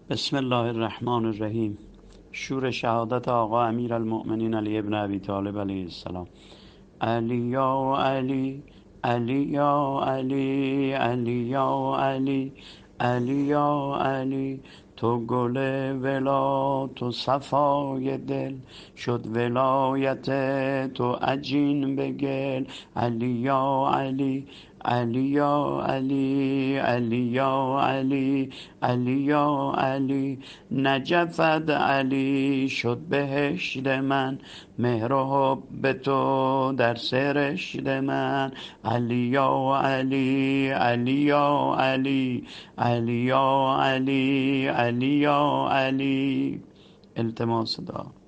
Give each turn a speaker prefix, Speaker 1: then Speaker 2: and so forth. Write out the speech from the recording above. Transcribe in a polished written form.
Speaker 1: بسم الله الرحمن الرحیم. شور شهادت آقا امیرالمؤمنین علی ابن ابی طالب علیه السلام. علی یا علی، علی یا علی، علی یا علی، علی یا علی. تو گل ولا، تو صفای دل، شد ولایت تو عجین به گل. علی یا علی، علی یا علی، علی یا علی، علی یا علی. نجفت علی شد بهشت من، مهر و حب تو در سرشت من. علی یا علی، علی یا علی، علی یا علی، علی یا علی. التماس دعا.